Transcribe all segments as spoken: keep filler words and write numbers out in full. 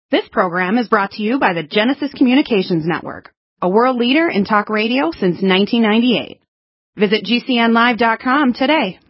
This program is brought to you by the Genesis Communications Network, a world leader in talk radio since nineteen ninety-eight. Visit G C N live dot com today.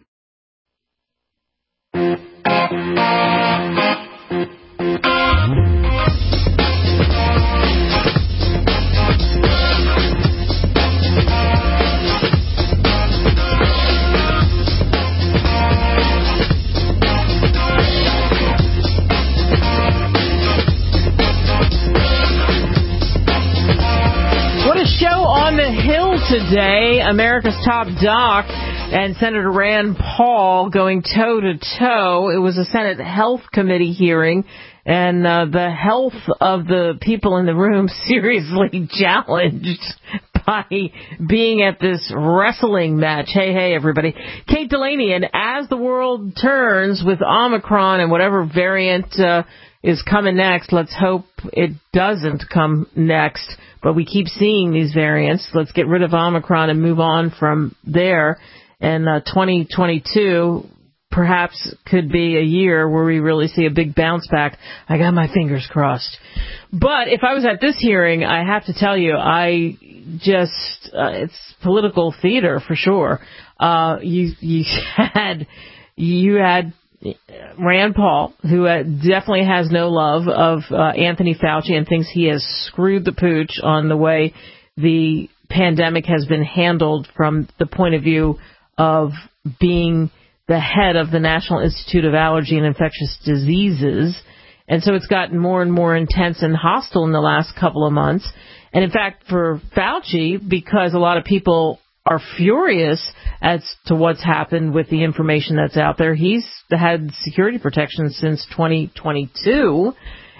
On the Hill today, America's top doc and Senator Rand Paul going toe-to-toe. It was a Senate Health Committee hearing, and uh, the health of the people in the room seriously challenged by being at this wrestling match. Hey, hey, everybody. Kate Delaney, and as the world turns with Omicron and whatever variant uh, is coming next, let's hope it doesn't come next. But we keep seeing these variants. Let's get rid of Omicron and move on from there. And uh, twenty twenty-two perhaps could be a year where we really see a big bounce back. I got my fingers crossed. But if I was at this hearing, I have to tell you, I just, uh, it's political theater for sure. Uh, you, you had, you had Rand Paul, who uh, definitely has no love of uh, Anthony Fauci and thinks he has screwed the pooch on the way the pandemic has been handled from the point of view of being the head of the National Institute of Allergy and Infectious Diseases. And so it's gotten more and more intense and hostile in the last couple of months. And in fact, for Fauci, because a lot of people are furious as to what's happened with the information that's out there. He's had security protection since twenty twenty-two.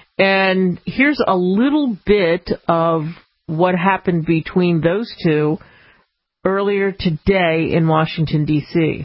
And here's a little bit of what happened between those two earlier today in Washington, D C.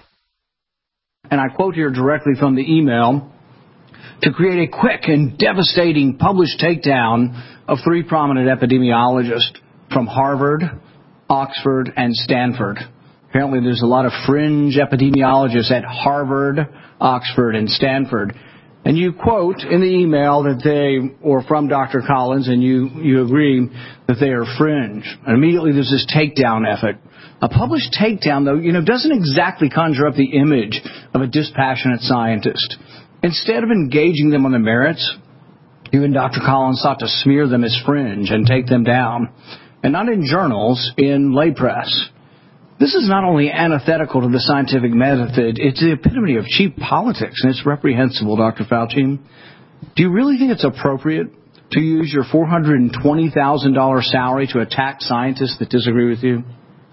And I quote here directly from the email: to create a quick and devastating published takedown of three prominent epidemiologists from Harvard, Oxford, and Stanford. Apparently there's a lot of fringe epidemiologists at Harvard, Oxford, and Stanford. And you quote in the email that they, or from Doctor Collins, and you, you agree that they are fringe. And immediately there's this takedown effort. A published takedown, though, you know, doesn't exactly conjure up the image of a dispassionate scientist. Instead of engaging them on the merits, you and Doctor Collins sought to smear them as fringe and take them down. And not in journals, in lay press. This is not only antithetical to the scientific method, it's the epitome of cheap politics, and it's reprehensible, Doctor Fauci. Do you really think it's appropriate to use your four hundred twenty thousand dollars salary to attack scientists that disagree with you?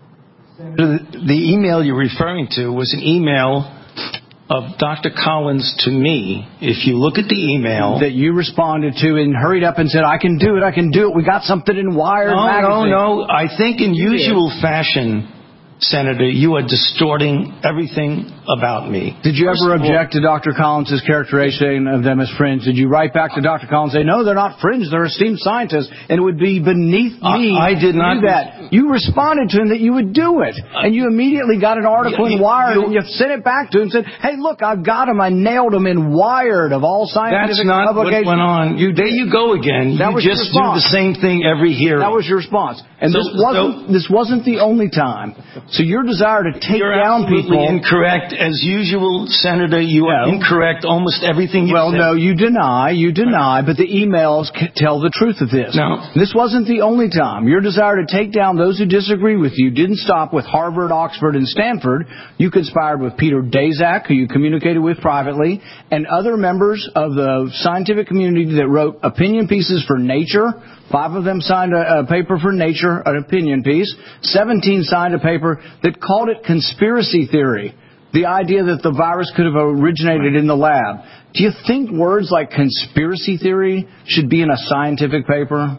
The, the email you're referring to was an email of Doctor Collins to me. If you look at the email that you responded to and hurried up and said, I can do it, I can do it. We got something in Wired no, magazine. No, no, I think in usual fashion, Senator, you are distorting everything about me. Did you First ever all, object to Doctor Collins' characterization of them as fringe? Did you write back to Doctor Collins and say, no, they're not fringe, they're esteemed scientists, and it would be beneath me I, I did not to do that? You responded to him that you would do it, and you immediately got an article you, in Wired, you, and you sent it back to him and said, hey, look, I've got him, I nailed him in Wired of all scientific That's not publications. what went on. You, there you go again. That you was just your do the same thing every hearing. That was your response. And so, this wasn't so, this wasn't the only time. So your desire to take You're down absolutely people. incorrect. As usual, Senator, you are No. incorrect almost everything you well, said. Well, no, you deny, you deny, but the emails c- tell the truth of this. No. This wasn't the only time. Your desire to take down those who disagree with you didn't stop with Harvard, Oxford, and Stanford. You conspired with Peter Daszak, who you communicated with privately, and other members of the scientific community that wrote opinion pieces for Nature. Five of them signed a, a paper for Nature, an opinion piece. Seventeen signed a paper that called it conspiracy theory, the idea that the virus could have originated in the lab. Do you think words like conspiracy theory should be in a scientific paper?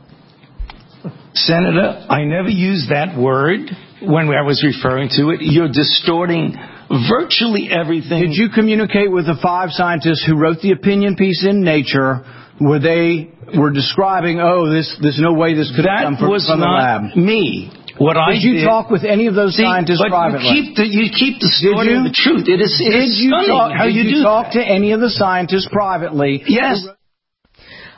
Senator, I never used that word when I was referring to it. You're distorting virtually everything. Did you communicate with the five scientists who wrote the opinion piece in Nature where they were describing, oh, this, there's no way this could have come from, from the lab? That was not me. What did I you did, talk with any of those see, scientists but privately? You keep, the, you keep distorting the truth. It is, it did is you stunning talk, how did you, you do talk that. to any of the scientists privately? Yes.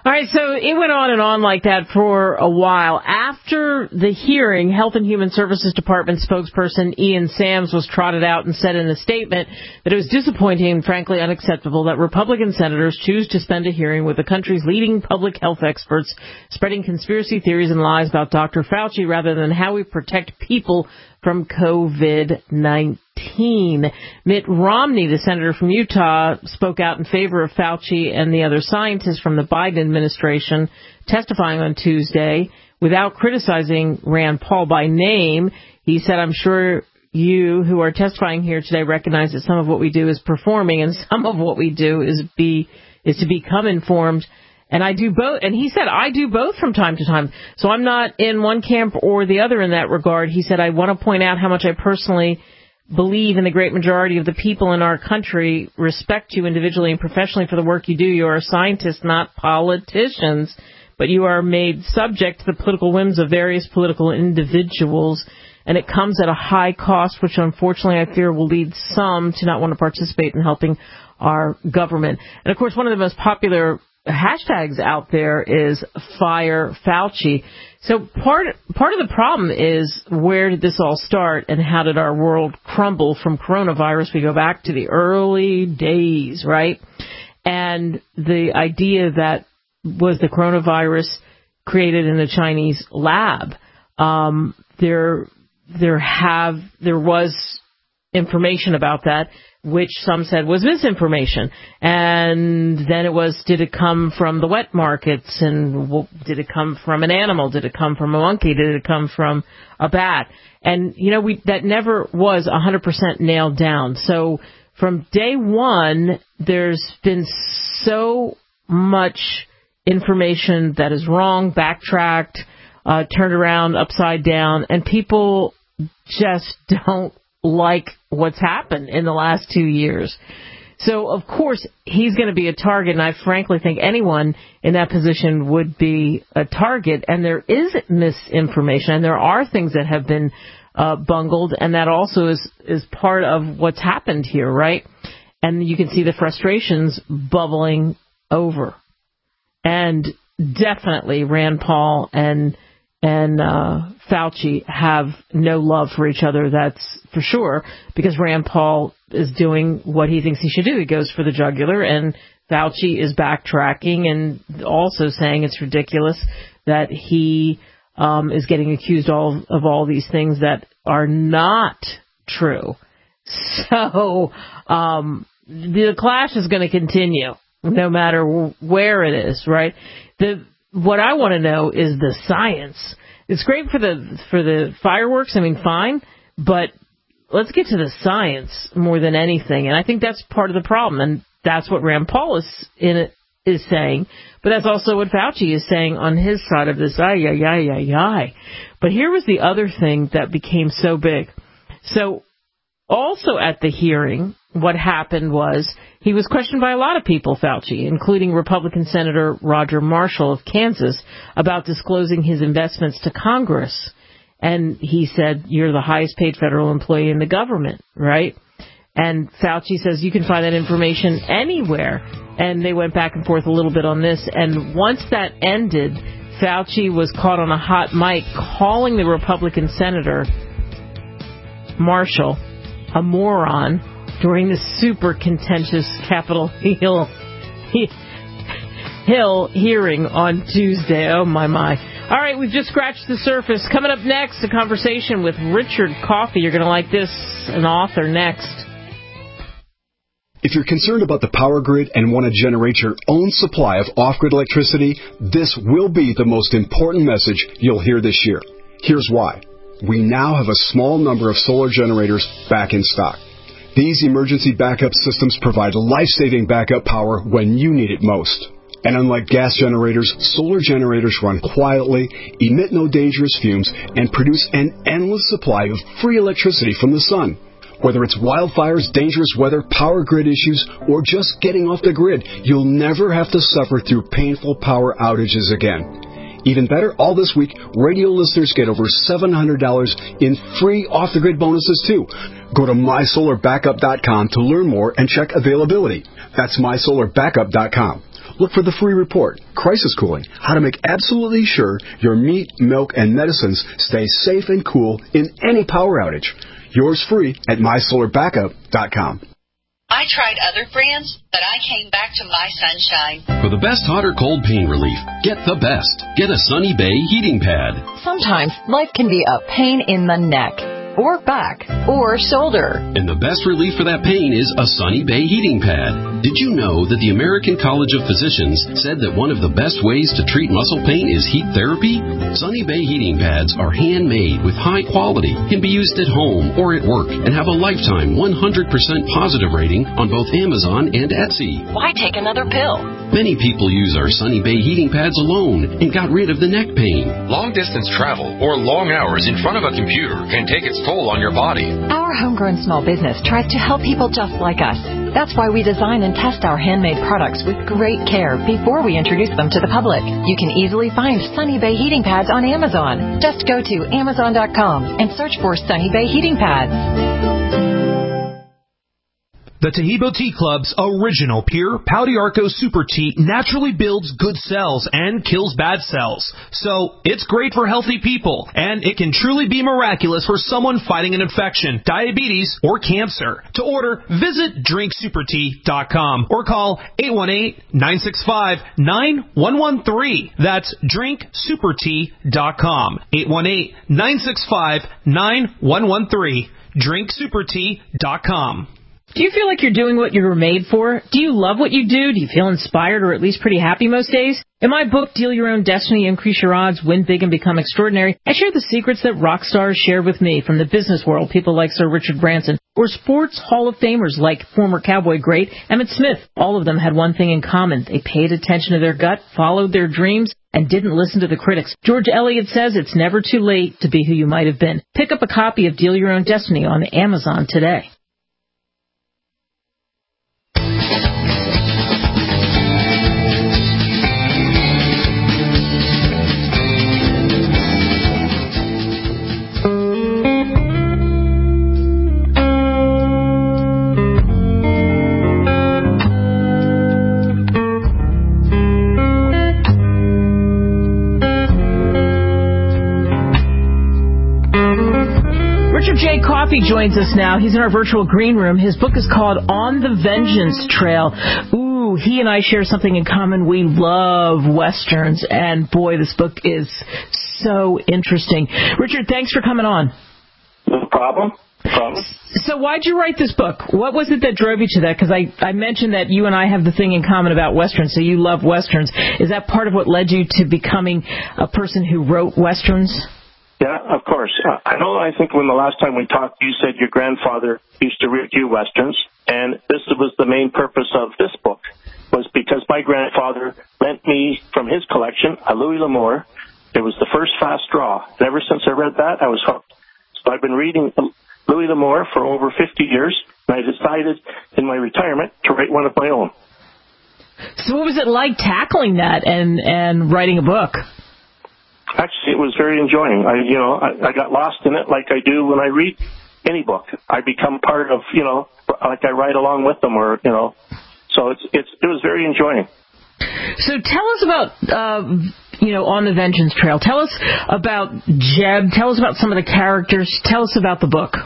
All right, so it went on and on like that for a while. After the hearing, Health and Human Services Department spokesperson Ian Sams was trotted out and said in a statement that it was disappointing and frankly unacceptable that Republican senators choose to spend a hearing with the country's leading public health experts spreading conspiracy theories and lies about Doctor Fauci rather than how we protect people from COVID nineteen. Mitt Romney, the senator from Utah, spoke out in favor of Fauci and the other scientists from the Biden administration, testifying on Tuesday without criticizing Rand Paul by name. He said, I'm sure you who are testifying here today recognize that some of what we do is performing and some of what we do is be is to become informed. And I do both. And he said, I do both from time to time. So I'm not in one camp or the other in that regard. He said, I want to point out how much I personally believe in the great majority of the people in our country, respect you individually and professionally for the work you do. You are scientists, not politicians, but you are made subject to the political whims of various political individuals. And it comes at a high cost, which unfortunately I fear will lead some to not want to participate in helping our government. And of course, one of the most popular hashtags out there is Fire Fauci. So part part of the problem is, where did this all start and how did our world crumble from coronavirus? We go back to the early days, right? And the idea that was the coronavirus created in a Chinese lab. Um, there there have there was information about that, which some said was misinformation. And then it was, did it come from the wet markets? And well, did it come from an animal? Did it come from a monkey? Did it come from a bat? And, you know, we that never was one hundred percent nailed down. So from day one, there's been so much information that is wrong, backtracked, uh, turned around, upside down, and people just don't like what's happened in the last two years. So, of course, he's going to be a target, and I frankly think anyone in that position would be a target. And there is misinformation, and there are things that have been uh, bungled, and that also is, is part of what's happened here, right? And you can see the frustrations bubbling over. And definitely Rand Paul and and uh, Fauci have no love for each other, that's for sure, because Rand Paul is doing what he thinks he should do. He goes for the jugular, and Fauci is backtracking and also saying it's ridiculous that he um, is getting accused all, of all these things that are not true. So um, the clash is going to continue no matter where it is, right? The What I want to know is the science. It's great for the for the fireworks. I mean, fine, but let's get to the science more than anything. And I think that's part of the problem, and that's what Rand Paul is in it, is saying. But that's also what Fauci is saying on his side of this. Ay, ay, ay, ay, ay. But here was the other thing that became so big. So also at the hearing, what happened was he was questioned by a lot of people, Fauci, including Republican Senator Roger Marshall of Kansas, about disclosing his investments to Congress. And he said, you're the highest paid federal employee in the government, right? And Fauci says you can find that information anywhere. And they went back and forth a little bit on this. And once that ended, Fauci was caught on a hot mic calling the Republican Senator Marshall a moron during the super contentious Capitol Hill, Hill hearing on Tuesday. Oh, my, my. All right, we've just scratched the surface. Coming up next, a conversation with Richard Coffey. You're going to like this, an author next. If you're concerned about the power grid and want to generate your own supply of off-grid electricity, this will be the most important message you'll hear this year. Here's why. We now have a small number of solar generators back in stock. These emergency backup systems provide life-saving backup power when you need it most. And unlike gas generators, solar generators run quietly, emit no dangerous fumes, and produce an endless supply of free electricity from the sun. Whether it's wildfires, dangerous weather, power grid issues, or just getting off the grid, you'll never have to suffer through painful power outages again. Even better, all this week, radio listeners get over seven hundred dollars in free off-the-grid bonuses, too. Go to my solar backup dot com to learn more and check availability. That's my solar backup dot com. look for the free report, Crisis Cooling, how to make absolutely sure your meat, milk, and medicines stay safe and cool in any power outage. Yours free at my solar backup dot com. I tried other brands, but I came back to My Sunshine. For the best hot or cold pain relief, get the best. Get a Sunny Bay heating pad. Sometimes life can be a pain in the neck, or back, or shoulder. And the best relief for that pain is a Sunny Bay heating pad. Did you know that the American College of Physicians said that one of the best ways to treat muscle pain is heat therapy? Sunny Bay heating pads are handmade with high quality, can be used at home or at work, and have a lifetime one hundred percent positive rating on both Amazon and Etsy. Why take another pill? Many people use our Sunny Bay heating pads alone and got rid of the neck pain. Long-distance travel or long hours in front of a computer can take its toll on your body. Our homegrown small business tries to help people just like us. That's why we design and test our handmade products with great care before we introduce them to the public. You can easily find Sunny Bay heating pads on Amazon. Just go to amazon dot com and search for Sunny Bay heating pads. The Tahibo Tea Club's original pure Pau d'Arco Super Tea naturally builds good cells and kills bad cells. So it's great for healthy people, and it can truly be miraculous for someone fighting an infection, diabetes, or cancer. To order, visit drink super tea dot com or call eight one eight, nine six five, nine one one three. That's drink super tea dot com. eight one eight, nine six five, nine one one three. drink super tea dot com. Do you feel like you're doing what you were made for? Do you love what you do? Do you feel inspired or at least pretty happy most days? In my book, Deal Your Own Destiny, Increase Your Odds, Win Big and Become Extraordinary, I share the secrets that rock stars shared with me from the business world, people like Sir Richard Branson, or sports Hall of Famers like former Cowboy great Emmitt Smith. All of them had one thing in common. They paid attention to their gut, followed their dreams, and didn't listen to the critics. George Eliot says it's never too late to be who you might have been. Pick up a copy of Deal Your Own Destiny on Amazon today. Jay Coffey joins us now. He's in our virtual green room. His book is called On the Vengeance Trail. Ooh, he and I share something in common. We love Westerns, and boy, this book is so interesting. Richard, thanks for coming on. No problem. No problem. So why'd you write this book? What was it that drove you to that? Because I, I mentioned that you and I have the thing in common about Westerns, so you love Westerns. Is that part of what led you to becoming a person who wrote Westerns? Yeah, of course. Uh, I know, I think when the last time we talked, you said your grandfather used to read you Westerns, and this was the main purpose of this book, was because my grandfather lent me from his collection a Louis L'Amour. It was the first fast draw, and ever since I read that, I was hooked. So I've been reading Louis L'Amour for over fifty years, and I decided in my retirement to write one of my own. So what was it like tackling that and, and writing a book? Actually, it was very enjoying. I, you know, I, I got lost in it like I do when I read any book. I become part of, you know, like I ride along with them, or you know, so it's it's it was very enjoying. So tell us about, uh, you know, On the Vengeance Trail. Tell us about Jeb. Tell us about some of the characters. Tell us about the book.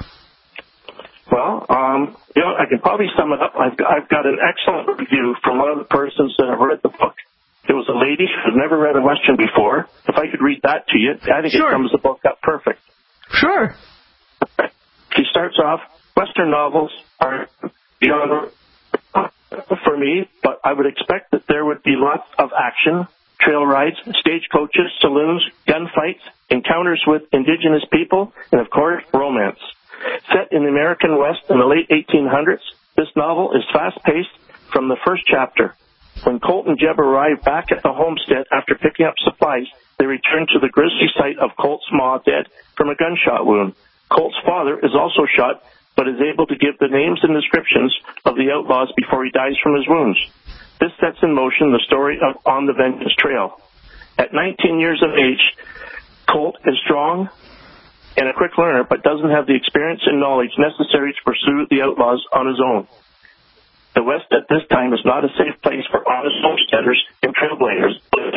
Well, um, you know, I can probably sum it up. I've got, I've got an excellent review from one of the persons that have read the book. It was a lady who had never read a Western before. If I could read that to you, I think sure. It sums the book up perfect. Sure. She starts off, Western novels are genre for me, but I would expect that there would be lots of action, trail rides, stagecoaches, saloons, gunfights, encounters with indigenous people, and of course, romance. Set in the American West in the late eighteen hundreds, this novel is fast-paced from the first chapter. When Colt and Jeb arrive back at the homestead after picking up supplies, they return to the grisly sight of Colt's ma dead from a gunshot wound. Colt's father is also shot, but is able to give the names and descriptions of the outlaws before he dies from his wounds. This sets in motion the story of On the Vengeance Trail. At nineteen years of age, Colt is strong and a quick learner, but doesn't have the experience and knowledge necessary to pursue the outlaws on his own. The West at this time is not a safe place for honest homesteaders and trailblazers.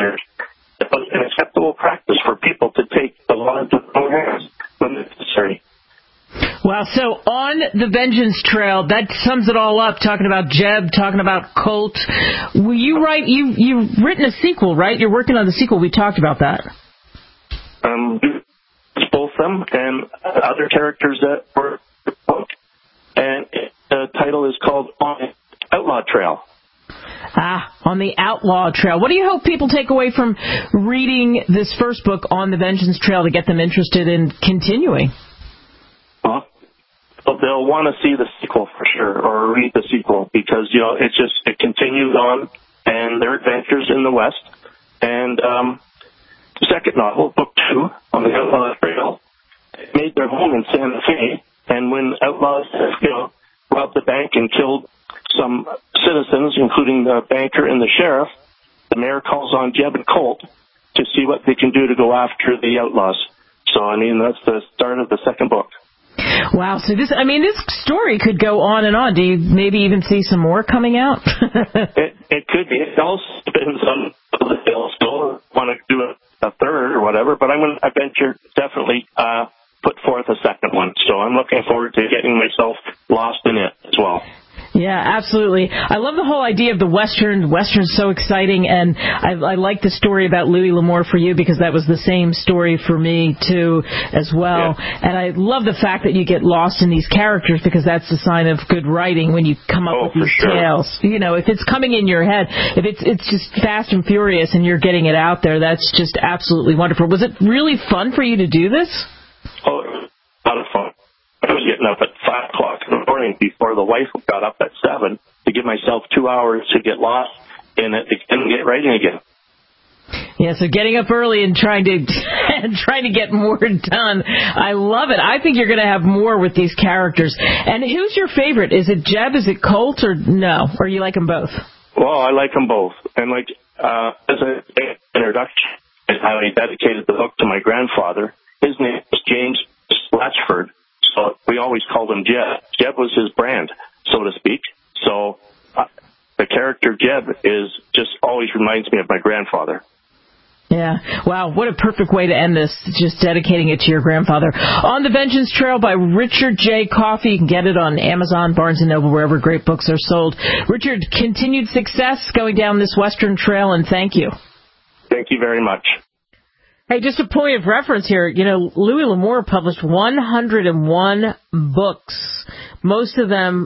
It was an acceptable practice for people to take the law into their own hands when necessary. Wow, so on the Vengeance Trail, that sums it all up, talking about Jeb, talking about Colt. Will you write, you, you've written a sequel, right? You're working on the sequel. We talked about that. Um, both them and other characters that were in the book. And the title is called On the Outlaw Trail. Ah, On the Outlaw Trail. What do you hope people take away from reading this first book, On the Vengeance Trail, to get them interested in continuing? Well, they'll want to see the sequel for sure, or read the sequel, because, you know, it's just, it continues on, and their adventures in the West. And um, the second novel, book two, On the Outlaw Trail, made their home in Santa Fe, and when outlaws, you know, robbed the bank and killed some citizens, including the banker and the sheriff, the mayor calls on Jeb and Colt to see what they can do to go after the outlaws. So, I mean, that's the start of the second book. Wow, so this, I mean, this story could go on and on. Do you maybe even see some more coming out? it, it could be. It also depends on the sales. Still want to do a, a third or whatever, but I'm going to venture definitely uh, put forth a second one. So I'm looking forward to getting myself lost in it as well. Yeah, absolutely. I love the whole idea of the Western. Western's so exciting, and I, I like the story about Louis L'Amour for you, because that was the same story for me, too, as well. Yeah. And I love the fact that you get lost in these characters, because that's a sign of good writing when you come up oh, with these sure. tales. You know, if it's coming in your head, if it's it's just fast and furious and you're getting it out there, that's just absolutely wonderful. Was it really fun for you to do this? Oh, it was a lot of fun. I was getting up at five o'clock in the morning before the wife got up at seven to give myself two hours to get lost in it and get writing again. Yeah, so getting up early and trying to and trying to get more done. I love it. I think you're going to have more with these characters. And who's your favorite? Is it Jeb? Is it Colt? Or no? Or you like them both? Well, I like them both. And like uh, as an introduction, and how I dedicated the book to my grandfather. His name was James Latchford. So we always called him Jeb. Jeb was his brand, so to speak. So uh, the character Jeb is just always reminds me of my grandfather. Yeah. Wow, what a perfect way to end this, just dedicating it to your grandfather. On the Vengeance Trail by Richard J. Coffey. You can get it on Amazon, Barnes and Noble, wherever great books are sold. Richard, continued success going down this Western Trail, and thank you. Thank you very much. Hey, just a point of reference here. You know, Louis L'Amour published one hundred one books, most of them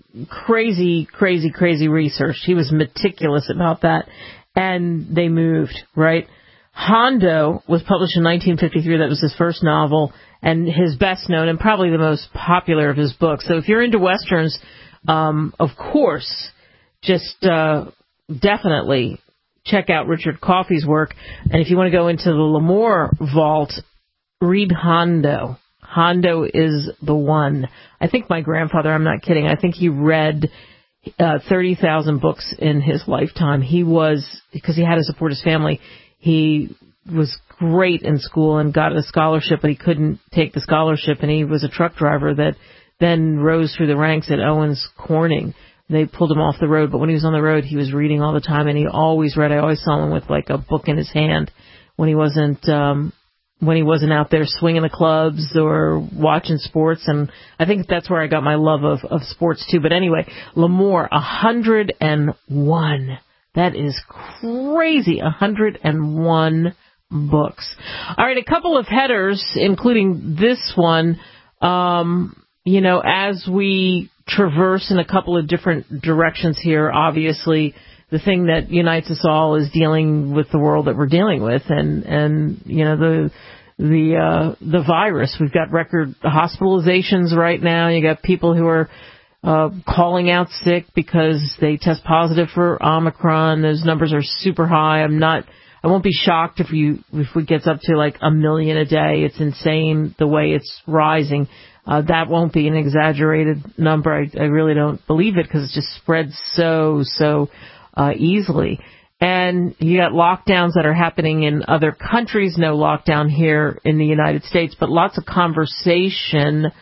crazy, crazy, crazy research. He was meticulous about that, and they moved, right? Hondo was published in nineteen fifty-three. That was his first novel, and his best known and probably the most popular of his books. So if you're into Westerns, um, of course, just uh, definitely check out Richard Coffey's work. And if you want to go into the L'Amour vault, read Hondo. Hondo is the one. I think my grandfather, I'm not kidding, I think he read uh, thirty thousand books in his lifetime. He was, because he had to support his family, he was great in school and got a scholarship, but he couldn't take the scholarship, and he was a truck driver that then rose through the ranks at Owens Corning. They pulled him off the road, but when he was on the road, he was reading all the time, and he always read. I always saw him with like a book in his hand when he wasn't um, when he wasn't out there swinging the clubs or watching sports. And I think that's where I got my love of, of sports too. But anyway, L'Amour, one hundred one. That is crazy. one hundred one books. All right, a couple of headers, including this one. Um, you know, as we traverse in a couple of different directions here, obviously the thing that unites us all is dealing with the world that we're dealing with, and and you know the the uh the virus. We've got record hospitalizations right now. You got people who are uh calling out sick because they test positive for Omicron. Those numbers are super high. I'm not I won't be shocked if you if it gets up to like a million a day. It's insane the way it's rising. Uh, that won't be an exaggerated number. I, I really don't believe it, because it just spreads so, so uh, easily. And you got lockdowns that are happening in other countries, no lockdown here in the United States, but lots of conversation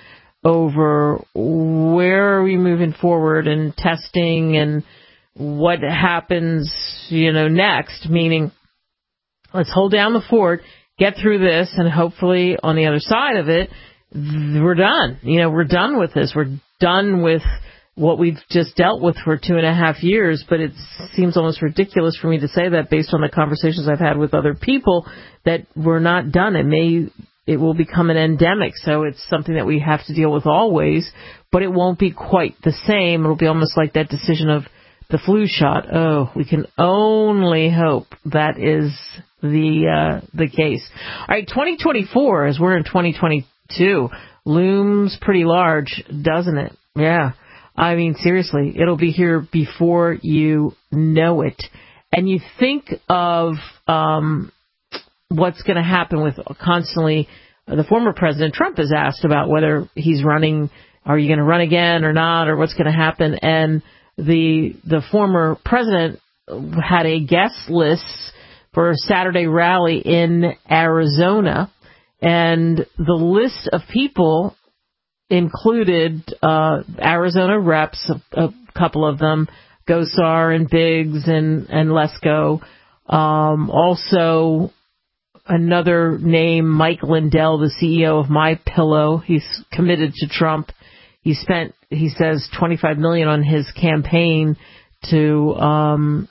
over where are we moving forward and testing and what happens, you know, next, meaning let's hold down the fort, get through this, and hopefully on the other side of it, we're done. You know, we're done with this. We're done with what we've just dealt with for two and a half years, but it seems almost ridiculous for me to say that based on the conversations I've had with other people that we're not done. It may, it will become an endemic, so it's something that we have to deal with always, but it won't be quite the same. It'll be almost like that decision of the flu shot. Oh, we can only hope that is the uh, the case. All right, twenty twenty-four, as we're in twenty twenty-two, looms pretty large, doesn't it? Yeah. I mean, seriously, it'll be here before you know it. And you think of um, what's going to happen with constantly, uh, the former President Trump is asked about whether he's running, are you going to run again or not, or what's going to happen. And the the former president had a guest list for a Saturday rally in Arizona, and the list of people included uh, Arizona reps, a, a couple of them, Gosar and Biggs and, and Lesko. Um, also, another name, Mike Lindell, the C E O of MyPillow. He's committed to Trump. He spent, he says, twenty-five million dollars on his campaign to um,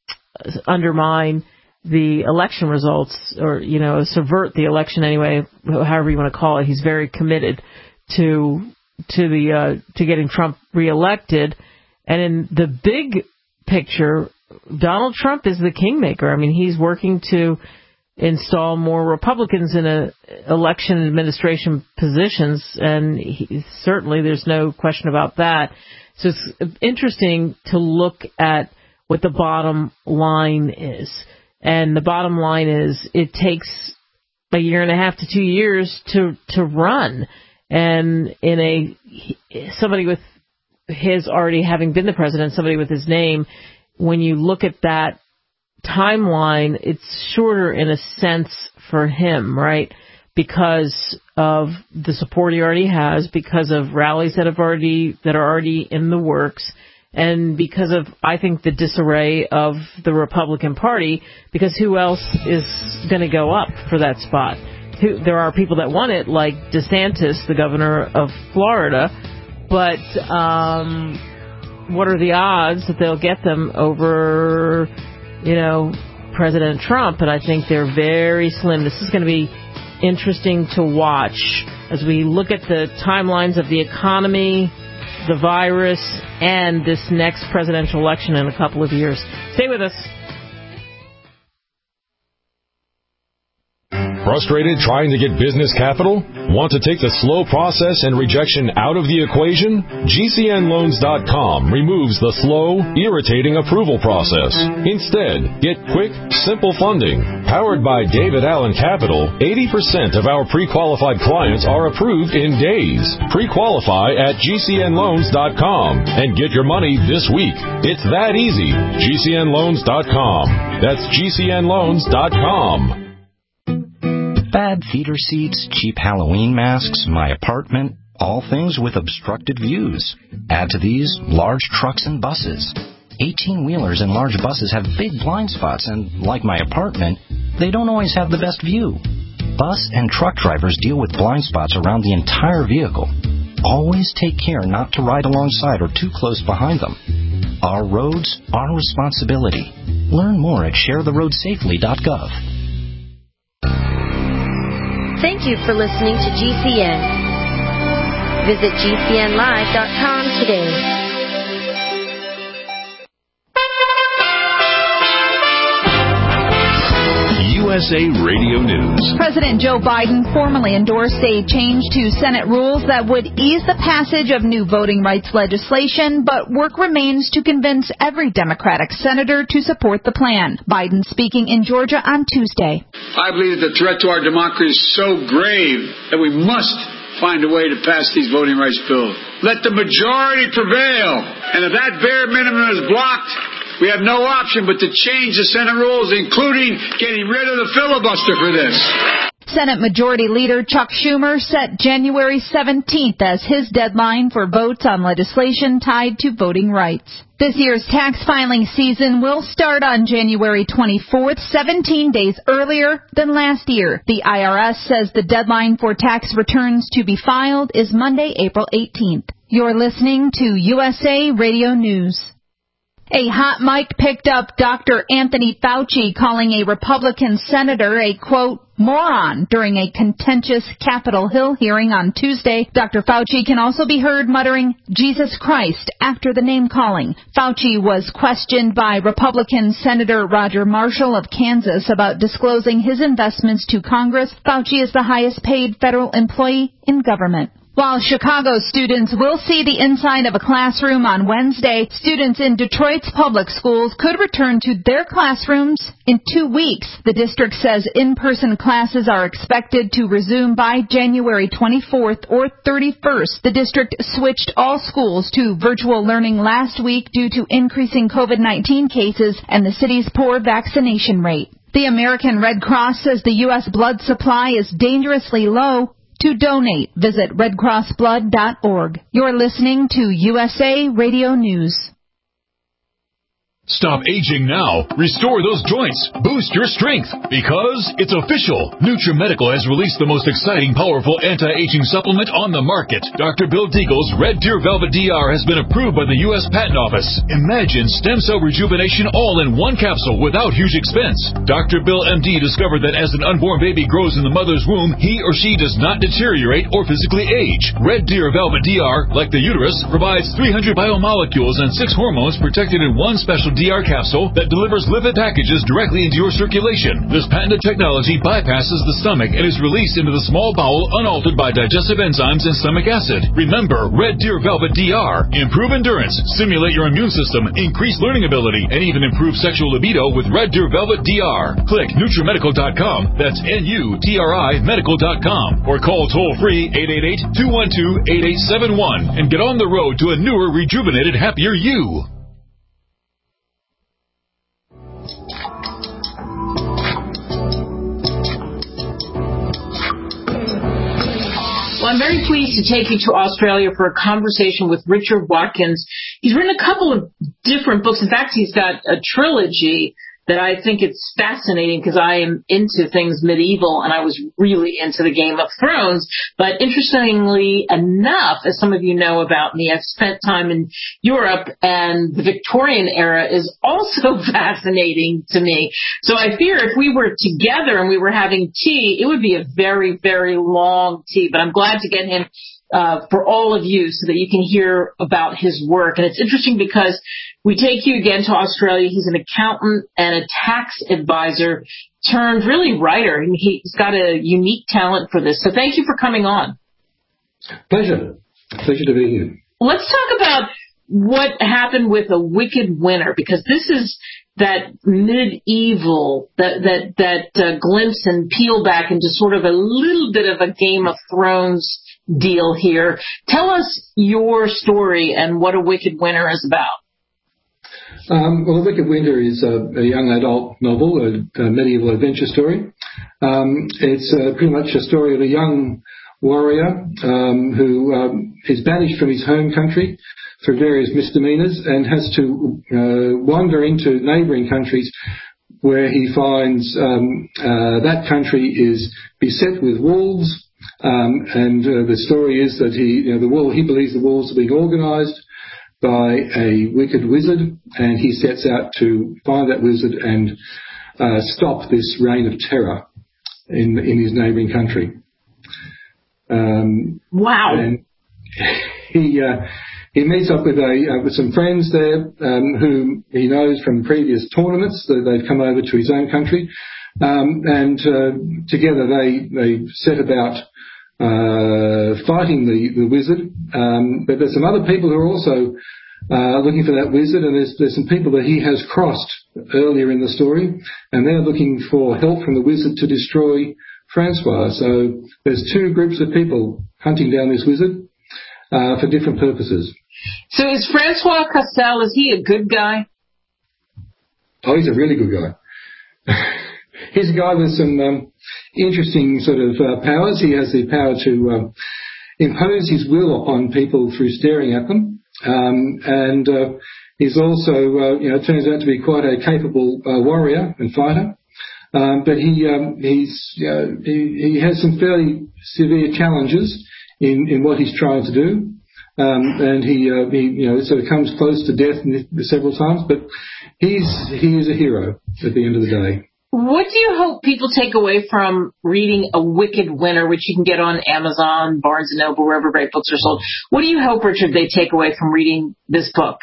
undermine the election results, or, you know, subvert the election anyway, however you want to call it. He's very committed to to the uh, to getting Trump reelected. And in the big picture, Donald Trump is the kingmaker. I mean, he's working to install more Republicans in a election administration positions, and he, certainly there's no question about that. So it's interesting to look at what the bottom line is. And the bottom line is it takes a year and a half to two years to, to run. And in a somebody with his already having been the president, somebody with his name, when you look at that timeline, it's shorter in a sense for him, right? Because of the support he already has, because of rallies that have already that are already in the works, and because of, I think, the disarray of the Republican Party, because who else is going to go up for that spot? Who, there are people that want it, like DeSantis, the governor of Florida, but um, what are the odds that they'll get them over, you know, President Trump? And I think they're very slim. This is going to be interesting to watch as we look at the timelines of the economy, the virus, and this next presidential election in a couple of years. Stay with us. Frustrated trying to get business capital? Want to take the slow process and rejection out of the equation? G C N loans dot com removes the slow, irritating approval process. Instead, get quick, simple funding. Powered by David Allen Capital, eighty percent of our pre-qualified clients are approved in days. Pre-qualify at G C N loans dot com and get your money this week. It's that easy. G C N loans dot com. That's G C N loans dot com. Bad theater seats, cheap Halloween masks, my apartment, all things with obstructed views. Add to these large trucks and buses. eighteen-wheelers and large buses have big blind spots, and like my apartment, they don't always have the best view. Bus and truck drivers deal with blind spots around the entire vehicle. Always take care not to ride alongside or too close behind them. Our roads, our responsibility. Learn more at share the road safely dot gov. Thank you for listening to G C N. Visit G C N live dot com today. U S A Radio News. President Joe Biden formally endorsed a change to Senate rules that would ease the passage of new voting rights legislation, but work remains to convince every Democratic senator to support the plan. Biden speaking in Georgia on Tuesday. I believe that the threat to our democracy is so grave that we must find a way to pass these voting rights bills. Let the majority prevail, and if that bare minimum is blocked, we have no option but to change the Senate rules, including getting rid of the filibuster for this. Senate Majority Leader Chuck Schumer set January seventeenth as his deadline for votes on legislation tied to voting rights. This year's tax filing season will start on January twenty-fourth, seventeen days earlier than last year. The I R S says the deadline for tax returns to be filed is Monday, April eighteenth. You're listening to U S A Radio News. A hot mic picked up Doctor Anthony Fauci calling a Republican senator a, quote, moron during a contentious Capitol Hill hearing on Tuesday. Doctor Fauci can also be heard muttering, Jesus Christ, after the name-calling. Fauci was questioned by Republican Senator Roger Marshall of Kansas about disclosing his investments to Congress. Fauci is the highest-paid federal employee in government. While Chicago students will see the inside of a classroom on Wednesday, students in Detroit's public schools could return to their classrooms in two weeks. The district says in-person classes are expected to resume by January twenty-fourth or thirty-first. The district switched all schools to virtual learning last week due to increasing COVID nineteen cases and the city's poor vaccination rate. The American Red Cross says the U S blood supply is dangerously low. To donate, visit red cross blood dot org. You're listening to U S A Radio News. Stop aging now. Restore those joints. Boost your strength. Because it's official. NutriMedical has released the most exciting, powerful anti-aging supplement on the market. Doctor Bill Deagle's Red Deer Velvet D R has been approved by the U S Patent Office. Imagine stem cell rejuvenation all in one capsule without huge expense. Doctor Bill M D discovered that as an unborn baby grows in the mother's womb, he or she does not deteriorate or physically age. Red Deer Velvet D R, like the uterus, provides three hundred biomolecules and six hormones protected in one special D R capsule that delivers lipid packages directly into your circulation. This patented technology bypasses the stomach and is released into the small bowel unaltered by digestive enzymes and stomach acid. Remember, Red Deer Velvet D R. Improve endurance, stimulate your immune system, increase learning ability, and even improve sexual libido with Red Deer Velvet D R. Click NutriMedical dot com. That's N U T R I medical dot com. Or call toll-free eight eight eight, two one two, eight eight seven one and get on the road to a newer, rejuvenated, happier you. Well, I'm very pleased to take you to Australia for a conversation with Richard Watkins. He's written a couple of different books. In fact, he's got a trilogy that I think it's fascinating because I am into things medieval and I was really into the Game of Thrones. But interestingly enough, as some of you know about me, I've spent time in Europe and the Victorian era is also fascinating to me. So I fear if we were together and we were having tea, it would be a very, very long tea. But I'm glad to get him Uh, for all of you so that you can hear about his work. And it's interesting because we take you again to Australia. He's an accountant and a tax advisor turned really writer. And he's got a unique talent for this. So thank you for coming on. Pleasure. Pleasure to be here. Let's talk about what happened with A Wicked Winter, because this is that medieval, that that that uh, glimpse and peel back into sort of a little bit of a Game of Thrones deal here. Tell us your story and what A Wicked Winter is about. Um, well, A Wicked Winter is a, a young adult novel, a, a medieval adventure story. Um, it's uh, pretty much a story of a young warrior um, who um, is banished from his home country for various misdemeanors and has to uh, wander into neighbouring countries where he finds um, uh, that country is beset with wolves. Um, and uh, the story is that he, you know, the wolf, he believes the wolves are being organised by a wicked wizard, and he sets out to find that wizard and uh, stop this reign of terror in in his neighbouring country. Um, wow! And he uh, he meets up with a uh, with some friends there um, whom he knows from previous tournaments that they've come over to his own country, um, and uh, together they they set about Uh, fighting the, the wizard, um, but there's some other people who are also uh, looking for that wizard, and there's, there's some people that he has crossed earlier in the story, and they're looking for help from the wizard to destroy Francois. So there's two groups of people hunting down this wizard uh, for different purposes. So is Francois Castel, is he a good guy? Oh, he's a really good guy. he's a guy with some um, interesting sort of uh, powers. He has the power to um, impose his will upon people through staring at them. Um, and uh, he's also, uh, you know, turns out to be quite a capable uh, warrior and fighter. Um, but he um, he's uh, he, he has some fairly severe challenges in, in what he's trying to do, um, and he uh, he you know sort of comes close to death several times. But he's he is a hero at the end of the day. What do you hope people take away from reading A Wicked Winter, which you can get on Amazon, Barnes and Noble, wherever great books are sold? What do you hope, Richard, they take away from reading this book?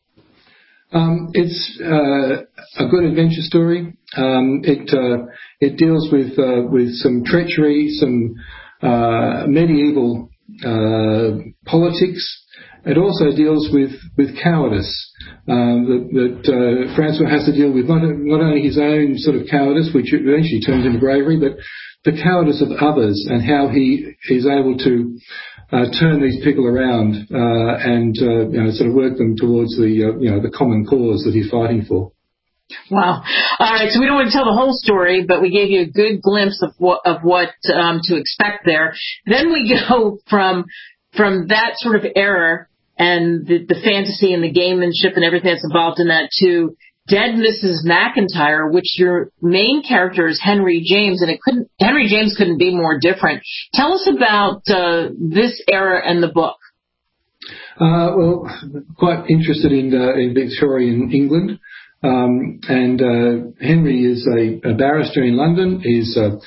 Um, it's uh, a good adventure story. Um, it uh, it deals with uh, with some treachery, some uh, medieval uh, politics. It also deals with, with cowardice um, that, that uh, Francois has to deal with, not, not only his own sort of cowardice, which eventually turns into bravery, but the cowardice of others and how he is able to uh, turn these people around uh, and uh, you know, sort of work them towards the uh, you know the common cause that he's fighting for. Wow. All right, so we don't want to tell the whole story, but we gave you a good glimpse of what, of what um, to expect there. Then we go from from that sort of era and the, the fantasy and the gamemanship and everything that's involved in that to Dead Missus McIntyre, which your main character is Henry James, and it couldn't Henry James couldn't be more different. Tell us about uh, this era and the book. Uh, well, quite interested in uh, in Victorian England, um, and uh, Henry is a, a barrister in London. He's uh,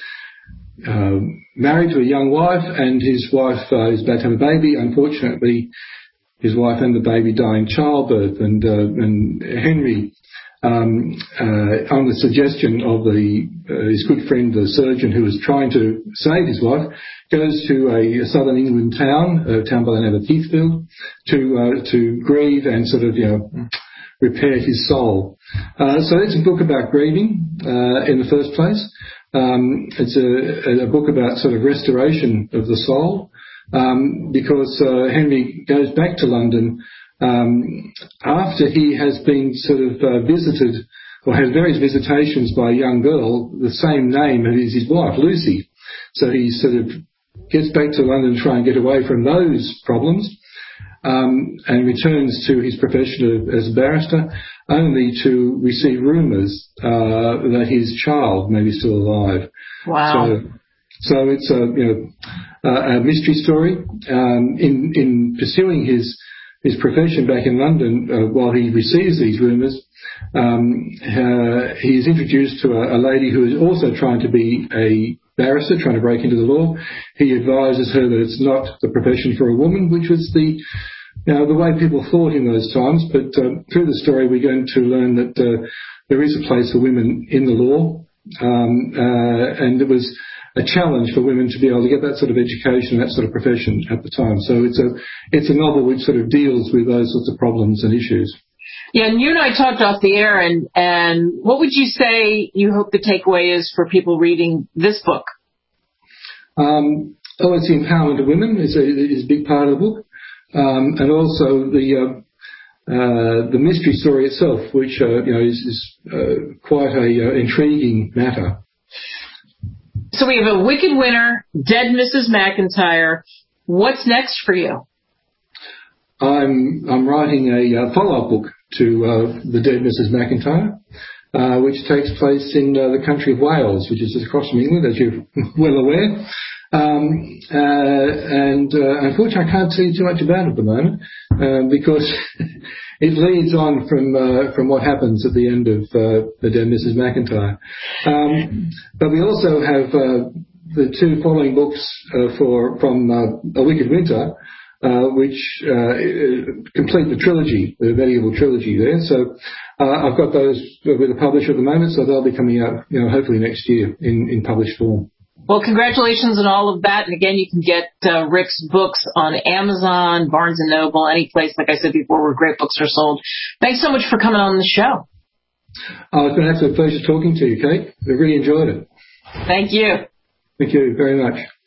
uh, married to a young wife, and his wife uh, is about to have a baby. Unfortunately, his wife and the baby die in childbirth, and uh, and Henry, um, uh, on the suggestion of the uh, his good friend, the surgeon who was trying to save his wife, goes to a, a southern England town, a town by the name of Heathfield, to uh, to grieve and sort of you know repair his soul. Uh, so it's a book about grieving uh, in the first place. Um, it's a, a book about sort of restoration of the soul. Um, because uh, Henry goes back to London um, after he has been sort of uh, visited or has various visitations by a young girl, the same name as his wife, Lucy. So he sort of gets back to London to try and get away from those problems um, and returns to his profession of, as a barrister, only to receive rumours uh, that his child may be still alive. Wow. So, so it's a, you know, Uh, a mystery story. Um, in, in pursuing his his profession back in London, uh, while he receives these rumours, um, uh, he is introduced to a, a lady who is also trying to be a barrister, trying to break into the law. He advises her that it's not the profession for a woman, which was the you know, the way people thought in those times. But um, through the story, we're going to learn that uh, there is a place for women in the law, um, uh, and it was a challenge for women to be able to get that sort of education, that sort of profession at the time. So it's a it's a novel which sort of deals with those sorts of problems and issues. Yeah, and you and I talked off the air, and, and what would you say you hope the takeaway is for people reading this book? Um, oh, it's the empowerment of women is a, is a big part of the book, um, and also the uh, uh, the mystery story itself, which uh, you know is, is uh, quite a uh, intriguing matter. So we have A Wicked Winter, Dead Missus McIntyre. What's next for you? I'm I'm writing a uh, follow-up book to uh, The Dead Missus McIntyre, uh, which takes place in uh, the country of Wales, which is just across from England, as you're well aware. Um, uh, and uh, unfortunately, I can't tell you too much about it at the moment uh, because it leads on from uh, from what happens at the end of uh, The Dead Missus McIntyre. Um, but we also have uh, the two following books uh, for from uh, A Wicked Winter, uh, which uh, complete the trilogy, the medieval trilogy there. So uh, I've got those with a publisher at the moment, so they'll be coming out, you know, hopefully next year in, in published form. Well, congratulations on all of that. And again, you can get uh, Rick's books on Amazon, Barnes and Noble, any place, like I said before, where great books are sold. Thanks so much for coming on the show. Oh, it's been an absolute pleasure talking to you, Kate. I really enjoyed it. Thank you. Thank you very much.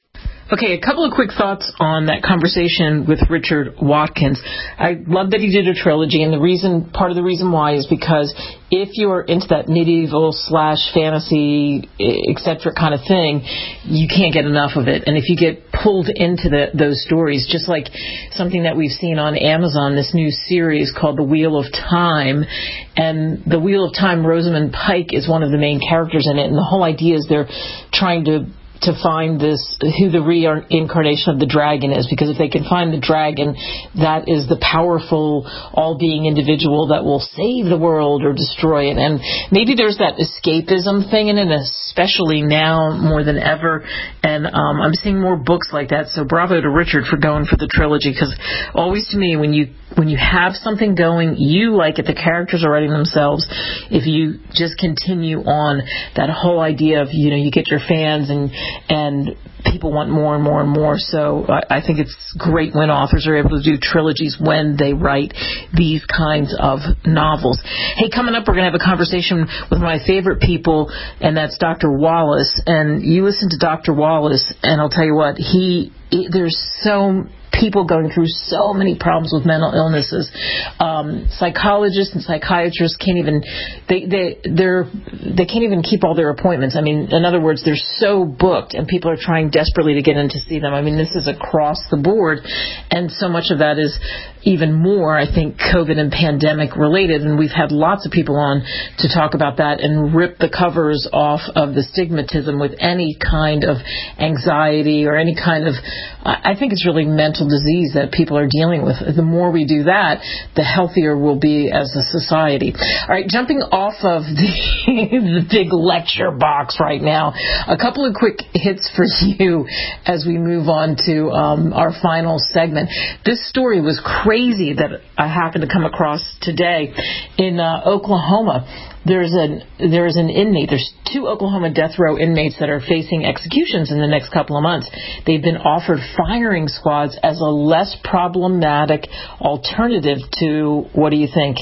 Okay, a couple of quick thoughts on that conversation with Richard Watkins. I love that he did a trilogy, and the reason, part of the reason why is because if you're into that medieval slash fantasy, et cetera kind of thing, you can't get enough of it. And if you get pulled into the, those stories, just like something that we've seen on Amazon, this new series called The Wheel of Time, and The Wheel of Time, Rosamund Pike is one of the main characters in it, and the whole idea is they're trying to to find this, who the reincarnation of the dragon is, because if they can find the dragon, that is the powerful, all-being individual that will save the world or destroy it. And maybe there's that escapism thing in it, especially now more than ever. And um, I'm seeing more books like that. So bravo to Richard for going for the trilogy, because always to me, when you when you have something going, you like it, the characters are writing themselves. If you just continue on that whole idea of, you know, you get your fans and and people want more and more and more. So I, I think it's great when authors are able to do trilogies when they write these kinds of novels. Hey, coming up, we're going to have a conversation with my favorite people, and that's Doctor Wallace. And you listen to Doctor Wallace, and I'll tell you what, he, he there's so people going through so many problems with mental illnesses. Um, psychologists and psychiatrists can't even they they they're they can't even keep all their appointments. I mean, in other words, they're so booked, and people are trying desperately to get in to see them. I mean, this is across the board, and so much of that is even more, I think, COVID and pandemic related. And we've had lots of people on to talk about that and rip the covers off of the stigmatism with any kind of anxiety or any kind of, I think it's really mental disease that people are dealing with. The more we do that, the healthier we'll be as a society. All right, jumping off of the, the big lecture box right now, a couple of quick hits for you as we move on to um, our final segment. This story was crazy that I happened to come across today in uh, Oklahoma. There's an there's an inmate. There's two Oklahoma death row inmates that are facing executions in the next couple of months. They've been offered firing squads as a less problematic alternative to, what do you think,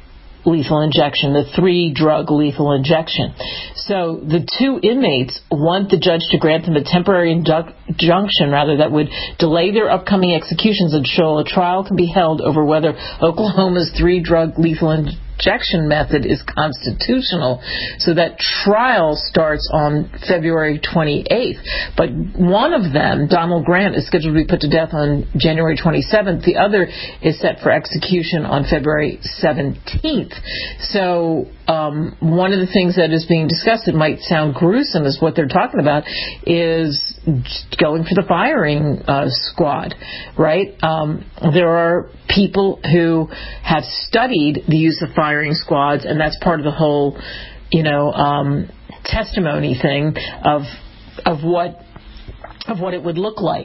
lethal injection, the three-drug lethal injection. So the two inmates want the judge to grant them a temporary injunction, rather, that would delay their upcoming executions until a trial can be held over whether Oklahoma's three-drug lethal injection injection method is constitutional. So that trial starts on February twenty-eighth. But one of them, Donald Grant, is scheduled to be put to death on January twenty-seventh. The other is set for execution on February seventeenth. So um, one of the things that is being discussed, it might sound gruesome, is what they're talking about, is going for the firing uh, squad, right? Um, there are people who have studied the use of firing squads, and that's part of the whole, you know, um, testimony thing of of what of what it would look like.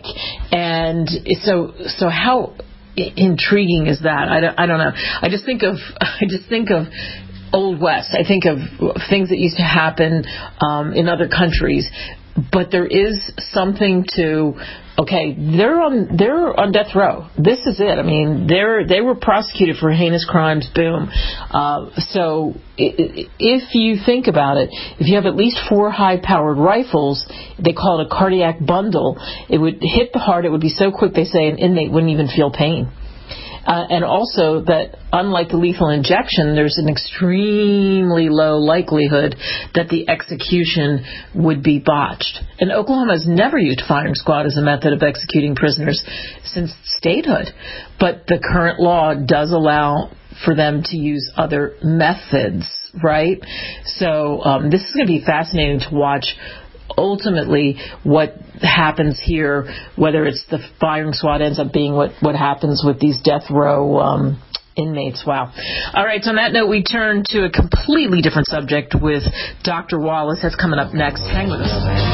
And so, so how intriguing is that? I don't, I don't know. I just think of I just think of Old West. I think of things that used to happen um, in other countries. But there is something to, okay, they're on they're on death row. This is it. I mean, they're they were prosecuted for heinous crimes. Boom. Uh, so if you think about it, if you have at least four high-powered rifles, they call it a cardiac bundle. It would hit the heart. It would be so quick, they say, an inmate wouldn't even feel pain. Uh, and also that, unlike the lethal injection, there's an extremely low likelihood that the execution would be botched. And Oklahoma has never used firing squad as a method of executing prisoners since statehood. But the current law does allow for them to use other methods, right? So um, this is going to be fascinating to watch. Ultimately, what happens here, whether it's the firing squad ends up being what, what happens with these death row um, inmates. Wow. All right, so on that note, we turn to a completely different subject with Doctor Wallace. That's coming up next. Hang with us.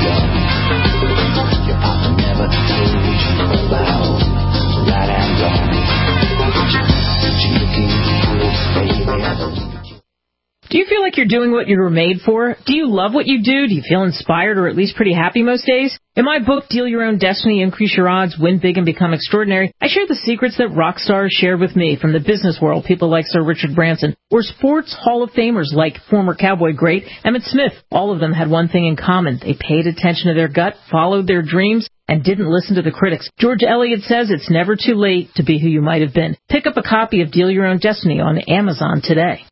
Do you feel like you're doing what you were made for? Do you love what you do? Do you feel inspired or at least pretty happy most days? In my book, Deal Your Own Destiny, Increase Your Odds, Win Big and Become Extraordinary, I share the secrets that rock stars shared with me from the business world, people like Sir Richard Branson, or sports Hall of Famers like former Cowboy great Emmitt Smith. All of them had one thing in common. They paid attention to their gut, followed their dreams, and didn't listen to the critics. George Eliot says it's never too late to be who you might have been. Pick up a copy of Deal Your Own Destiny on Amazon today.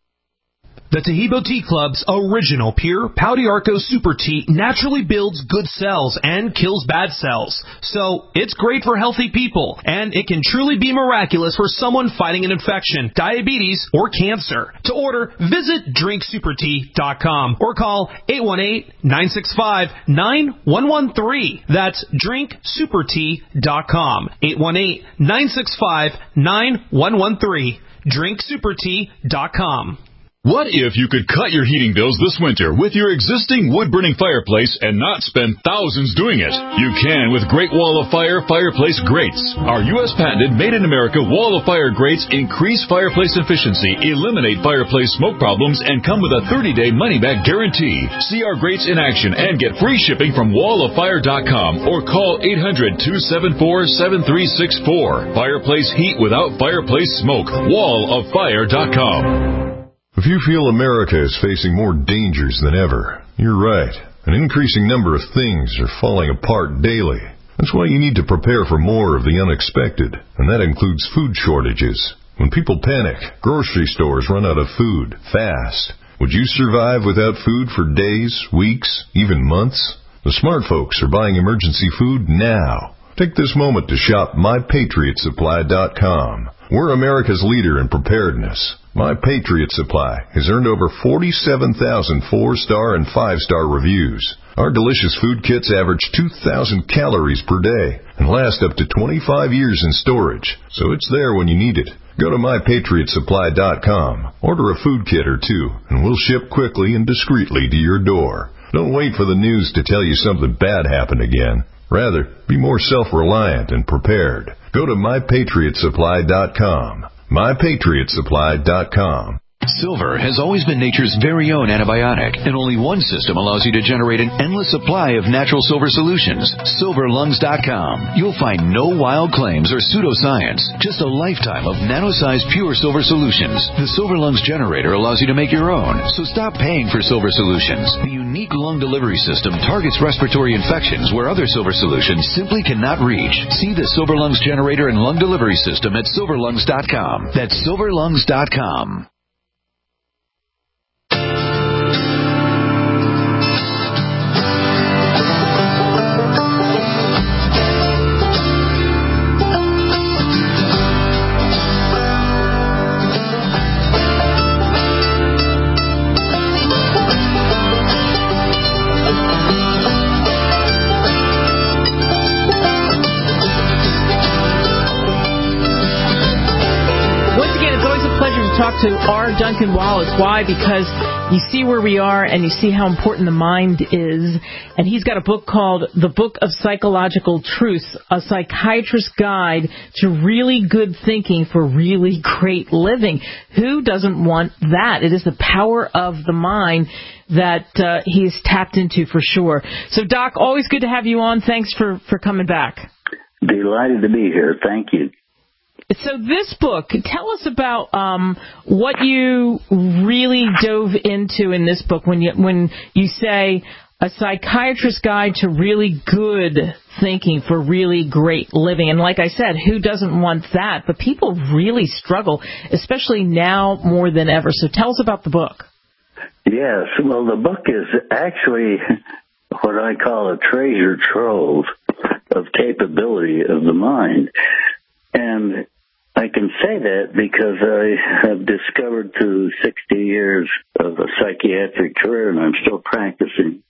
The Taheebo Tea Club's original pure Pau d'Arco Super Tea naturally builds good cells and kills bad cells. So it's great for healthy people, and it can truly be miraculous for someone fighting an infection, diabetes, or cancer. To order, visit drink super tea dot com or call eight one eight, nine six five, nine one one three. That's drink super tea dot com. eight one eight, nine six five, nine one one three. drink super tea dot com. What if you could cut your heating bills this winter with your existing wood-burning fireplace and not spend thousands doing it? You can with Great Wall of Fire Fireplace Grates. Our U S patented made-in-America Wall of Fire grates increase fireplace efficiency, eliminate fireplace smoke problems, and come with a thirty-day money-back guarantee. See our grates in action and get free shipping from wall of fire dot com or call eight hundred, two seven four, seven three six four. Fireplace heat without fireplace smoke. wall of fire dot com. If you feel America is facing more dangers than ever, you're right. An increasing number of things are falling apart daily. That's why you need to prepare for more of the unexpected, and that includes food shortages. When people panic, grocery stores run out of food fast. Would you survive without food for days, weeks, even months? The smart folks are buying emergency food now. Take this moment to shop my patriot supply dot com. We're America's leader in preparedness. My Patriot Supply has earned over forty-seven thousand four-star and five-star reviews. Our delicious food kits average two thousand calories per day and last up to twenty-five years in storage, so it's there when you need it. Go to my patriot supply dot com, order a food kit or two, and we'll ship quickly and discreetly to your door. Don't wait for the news to tell you something bad happened again. Rather, be more self-reliant and prepared. Go to my patriot supply dot com. my patriot supply dot com. Silver has always been nature's very own antibiotic, and only one system allows you to generate an endless supply of natural silver solutions. silver lungs dot com. You'll find no wild claims or pseudoscience, just a lifetime of nano-sized pure silver solutions. The Silver Lungs generator allows you to make your own, so stop paying for silver solutions. The unique lung delivery system targets respiratory infections where other silver solutions simply cannot reach. See the Silver Lungs generator and lung delivery system at silver lungs dot com. That's silver lungs dot com. Talk to R. Duncan Wallace. Why? Because you see where we are and you see how important the mind is. And he's got a book called The Book of Psychological Truths, a psychiatrist's guide to really good thinking for really great living. Who doesn't want that? It is the power of the mind that uh, he's tapped into for sure. So, Doc, always good to have you on. Thanks for, for coming back. Delighted to be here. Thank you. So this book, tell us about um, what you really dove into in this book when you when you say a psychiatrist's guide to really good thinking for really great living. And like I said, who doesn't want that? But people really struggle, especially now more than ever. So tell us about the book. Yes, well, the book is actually what I call a treasure trove of capability of the mind. And I can say that because I have discovered through sixty years of a psychiatric career, and I'm still practicing,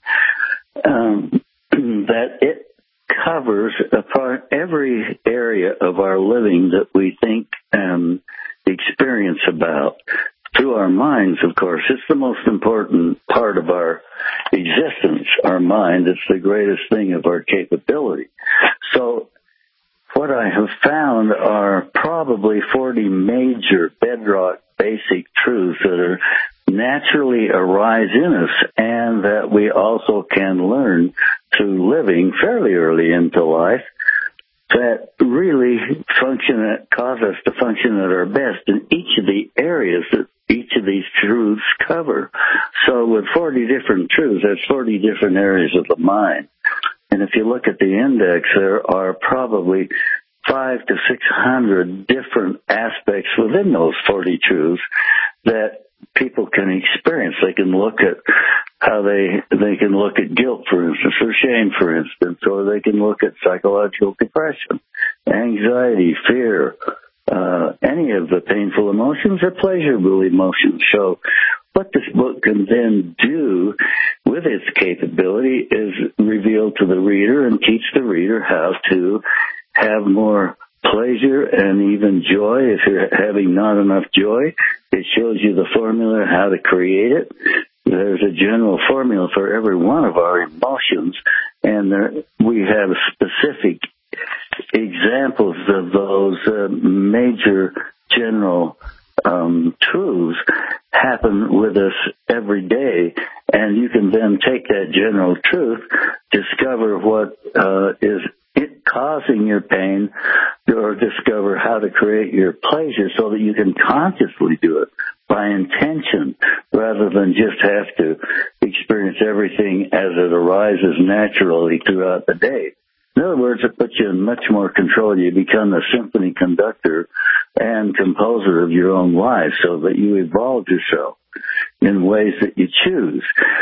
um, that it covers apart every area of our living that we think and experience about. Through our minds, of course. It's the most important part of our existence, our mind. It's the greatest thing of our capability. So what I have found are probably forty major bedrock basic truths that are naturally arise in us and that we also can learn through living fairly early into life that really function, cause us to function at our best in each of the areas that each of these truths cover. So with forty different truths, that's forty different areas of the mind. And if you look at the index, there are probably five to six hundred different aspects within those forty truths that people can experience. They can look at how they they can look at guilt, for instance, or shame, for instance, or they can look at psychological depression, anxiety, fear, uh, any of the painful emotions or pleasurable emotions. So what this book can then do with its capability is reveal to the reader and teach the reader how to have more pleasure and even joy. If you're having not enough joy, it shows you the formula how to create it. There's a general formula for every one of our emotions, and there, we have specific examples of those uh, major general um, truths happen with us every day, and you can then take that general truth, discover what uh, is it causing your pain, or discover how to create your pleasure so that you can consciously do it by intention rather than just have to experience everything as it arises naturally throughout the day. In other words, it puts you in much more control. You become the symphony conductor and composer of your own life so that you evolve yourself in ways that you choose.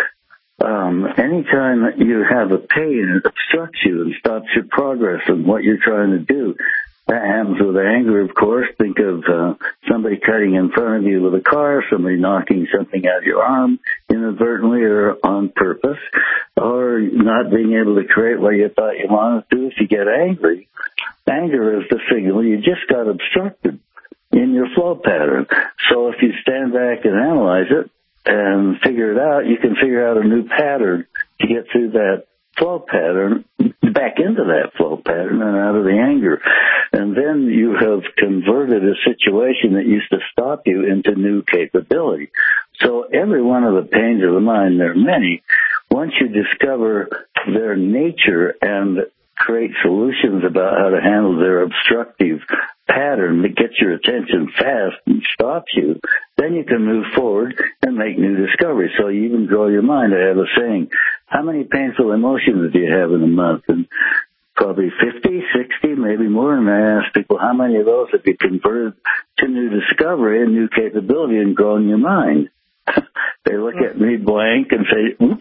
Um, anytime that you have a pain, it obstructs you and stops your progress in what you're trying to do. That happens with anger, of course. Think of uh, somebody cutting in front of you with a car, somebody knocking something out of your arm inadvertently or on purpose, or not being able to create what you thought you wanted to do. If you get angry, anger is the signal you just got obstructed in your flow pattern. So if you stand back and analyze it and figure it out, you can figure out a new pattern to get through that flow pattern, back into that flow pattern and out of the anger. And then you have converted a situation that used to stop you into new capability. So every one of the pains of the mind, there are many, once you discover their nature and create solutions about how to handle their obstructive pattern that gets your attention fast and stops you, then you can move forward and make new discoveries. So you even grow your mind. I have a saying, how many painful emotions do you have in a month? And probably fifty, sixty, maybe more. And I ask people, how many of those have you converted to new discovery and new capability and grown your mind? They look at me blank and say, oops.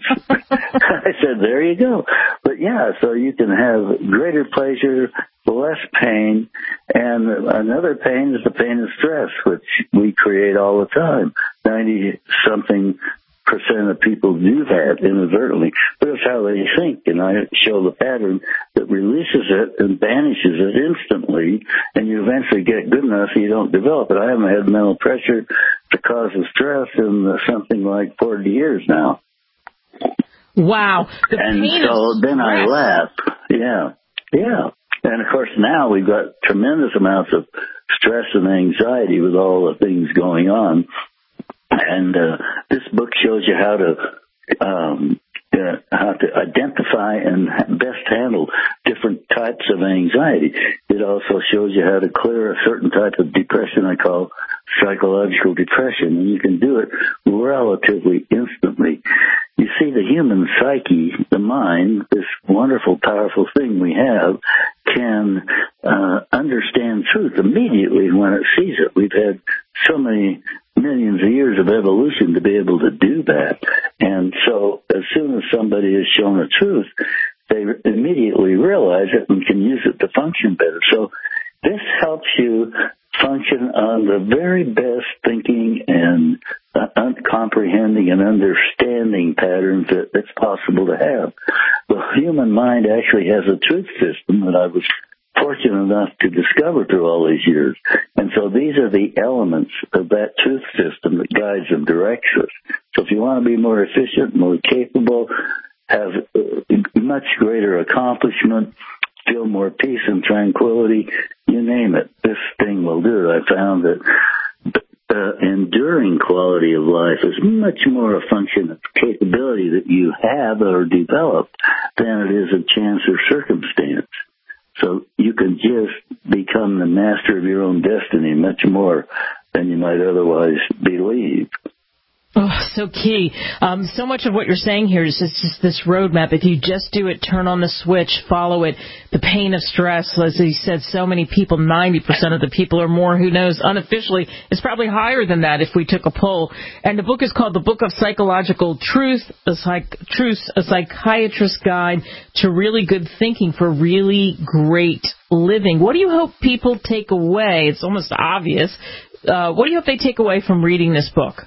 I said, there you go. But yeah, so you can have greater pleasure, less pain, and another pain is the pain of stress, which we create all the time. ninety-something percent of people do that inadvertently, but it's how they think, and I show the pattern that releases it and banishes it instantly, and you eventually get good enough so you don't develop it. I haven't had mental pressure to cause stress in something like forty years now. Wow. The and pain so then stress. I laugh. Yeah, yeah. And of course now we've got tremendous amounts of stress and anxiety with all the things going on. And uh, this book shows you how to um, uh, how to identify and best handle different types of anxiety. It also shows you how to clear a certain type of depression I call psychological depression, and you can do it relatively instantly. You see, the human psyche, the mind, this wonderful, powerful thing we have, can uh, understand truth immediately when it sees it. We've had so many millions of years of evolution to be able to do that. And so as soon as somebody is shown a truth, they immediately realize it and can use it to function better. So this helps you function on the very best thinking and uh, un- comprehending and understanding patterns that it's possible to have. The human mind actually has a truth system that I was fortunate enough to discover through all these years. And so these are the elements of that truth system that guides and directs us. So if you want to be more efficient, more capable, have much greater accomplishment, feel more peace and tranquility, you name it, this thing will do it. I found that uh, enduring quality of life is much more a function of capability that you have or developed than it is of chance or circumstance. So you can just become the master of your own destiny much more than you might otherwise believe. Oh, so key. Um, so much of what you're saying here is just, just this roadmap. If you just do it, turn on the switch, follow it, the pain of stress, as he said, so many people, ninety percent of the people or more, who knows, unofficially, it's probably higher than that if we took a poll. And the book is called The Book of Psychological Truth, a, psych, Truth, a Psychiatrist's Guide to Really Good Thinking for Really Great Living. What do you hope people take away? It's almost obvious. Uh, what do you hope they take away from reading this book?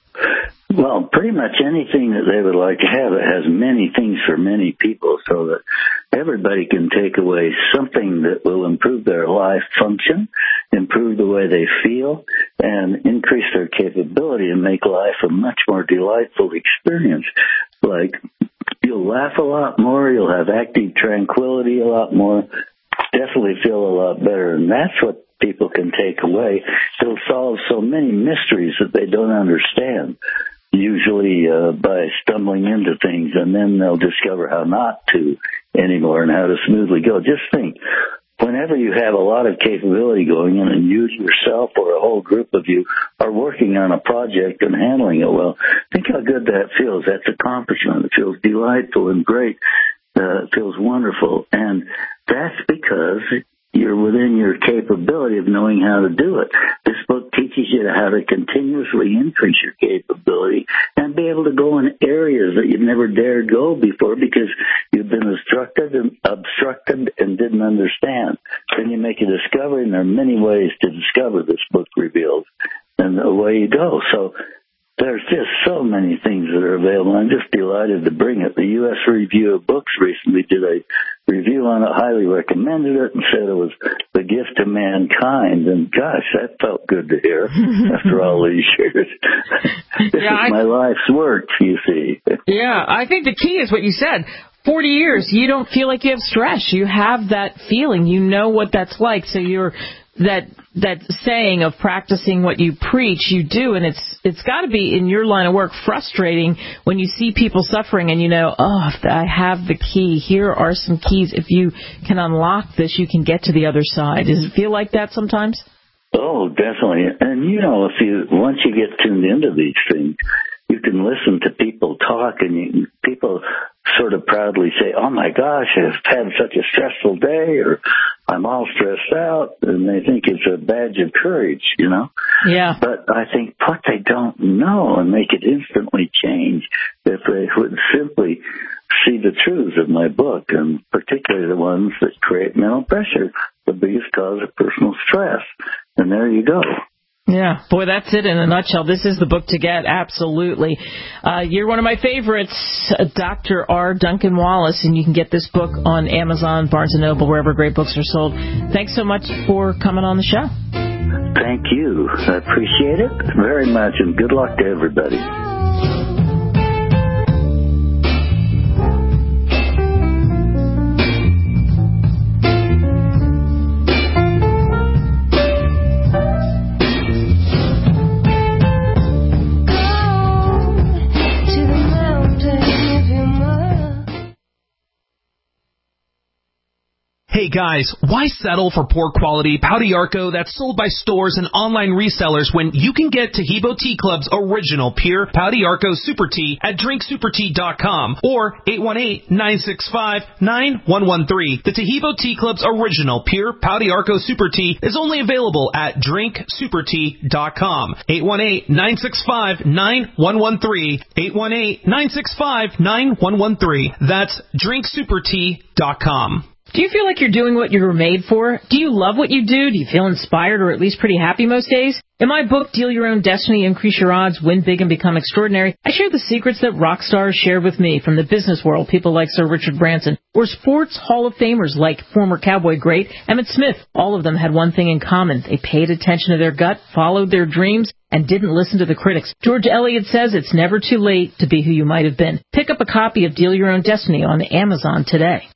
Well, pretty much anything that they would like to have. It has many things for many people so that everybody can take away something that will improve their life function, improve the way they feel, and increase their capability and make life a much more delightful experience. Like, you'll laugh a lot more, you'll have active tranquility a lot more, definitely feel a lot better, and that's what people can take away. It'll solve so many mysteries that they don't understand, usually uh, by stumbling into things, and then they'll discover how not to anymore and how to smoothly go. Just think, whenever you have a lot of capability going in and you yourself or a whole group of you are working on a project and handling it well, think how good that feels. That's accomplishment. It feels delightful and great. Uh, it feels wonderful. And that's because you're within your capability of knowing how to do it. This book teaches you how to continuously increase your capability and be able to go in areas that you've never dared go before because you've been obstructed and obstructed and didn't understand. Then you make a discovery, and there are many ways to discover, this book reveals, and away you go. So there's just so many things that are available. I'm just delighted to bring it. The U S Review of Books recently did a review on it, highly recommended it, and said it was the gift to mankind. And gosh, that felt good to hear after all these years. This yeah, is I, my life's work, you see. Yeah, I think the key is what you said. forty years, you don't feel like you have stress. You have that feeling. You know what that's like. So you're that that saying of practicing what you preach, you do, and it's it's got to be in your line of work frustrating when you see people suffering and you know, oh, I have the key. Here are some keys. If you can unlock this, you can get to the other side. Does it feel like that sometimes? Oh, definitely. And you know, if you once you get tuned into these things, you can listen to people talk, and you, people sort of proudly say, oh, my gosh, I've had such a stressful day, or I'm all stressed out, and they think it's a badge of courage, you know? Yeah. But I think what they don't know, and they could instantly change if they would simply see the truths of my book, and particularly the ones that create mental pressure, the biggest cause of personal stress. And there you go. Yeah, boy, that's it in a nutshell. This is the book to get, absolutely. Uh, you're one of my favorites, Doctor R. Duncan Wallace, and you can get this book on Amazon, Barnes and Noble, wherever great books are sold. Thanks so much for coming on the show. Thank you. I appreciate it very much, and good luck to everybody. Hey guys, why settle for poor quality Pau d'Arco that's sold by stores and online resellers when you can get Taheebo Tea Club's original pure Pau d'Arco Super Tea at drink super tea dot com or eight one eight, nine six five, nine one one three. The Taheebo Tea Club's original pure Pau d'Arco Super Tea is only available at drink super tea dot com. eight one eight, nine six five, nine one one three. eight one eight, nine six five, nine one one three. That's drink super tea dot com. Do you feel like you're doing what you were made for? Do you love what you do? Do you feel inspired or at least pretty happy most days? In my book, Deal Your Own Destiny, Increase Your Odds, Win Big and Become Extraordinary, I share the secrets that rock stars shared with me from the business world, people like Sir Richard Branson, or sports Hall of Famers like former Cowboy great Emmitt Smith. All of them had one thing in common. They paid attention to their gut, followed their dreams, and didn't listen to the critics. George Eliot says it's never too late to be who you might have been. Pick up a copy of Deal Your Own Destiny on Amazon today.